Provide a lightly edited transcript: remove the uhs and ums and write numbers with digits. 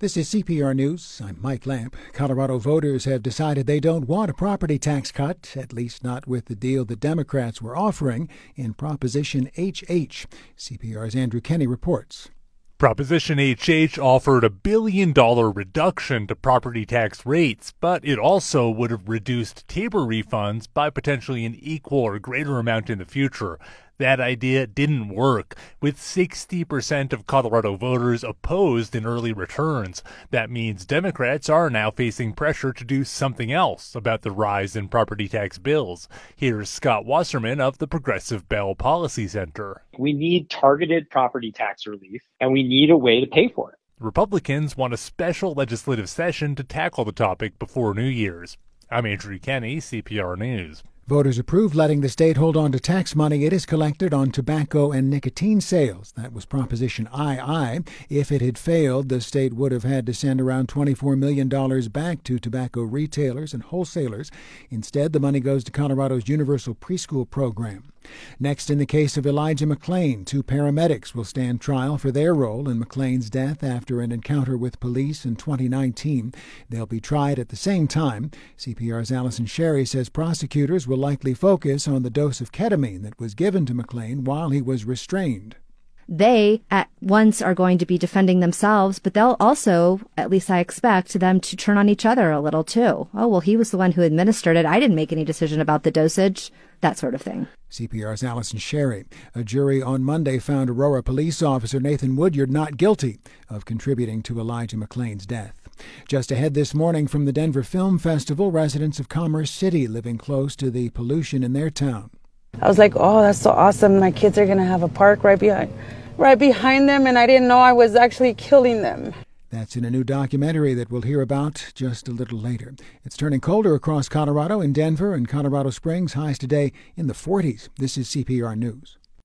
This is CPR News. I'm Mike Lamp. Colorado voters have decided they don't want a property tax cut, at least not with the deal the Democrats were offering in Proposition HH. CPR's Andrew Kenny reports. Proposition HH offered $1 billion reduction to property tax rates, but it also would have reduced Tabor refunds by potentially an equal or greater amount in the future. That idea didn't work, with 60% of Colorado voters opposed in early returns. That means Democrats are now facing pressure to do something else about the rise in property tax bills. Here's Scott Wasserman of the Progressive Bell Policy Center. We need targeted property tax relief, and we need a way to pay for it. Republicans want a special legislative session to tackle the topic before New Year's. I'm Andrew Kenny, CPR News. Voters approved letting the state hold on to tax money it has collected on tobacco and nicotine sales. That was Proposition II. If it had failed, the state would have had to send around $24 million back to tobacco retailers and wholesalers. Instead, the money goes to Colorado's universal preschool program. Next, in the case of Elijah McClain, 2 paramedics will stand trial for their role in McClain's death after an encounter with police in 2019. They'll be tried at the same time. CPR's Allison Sherry says prosecutors will likely focus on the dose of ketamine that was given to McClain while he was restrained. They at once are going to be defending themselves, but they'll also, at least I expect, them to turn on each other a little too. Oh, well, he was the one who administered it. I didn't make any decision about the dosage, that sort of thing. CPR's Allison Sherry. A jury on Monday found Aurora police officer Nathan Woodyard not guilty of contributing to Elijah McClain's death. Just ahead this morning from the Denver Film Festival, residents of Commerce City living close to the pollution in their town. I was like, oh, that's so awesome. My kids are going to have a park right behind them, and I didn't know I was actually killing them. That's in a new documentary that we'll hear about just a little later. It's turning colder across Colorado. In Denver and Colorado Springs, highs today in the 40s. This is CPR News.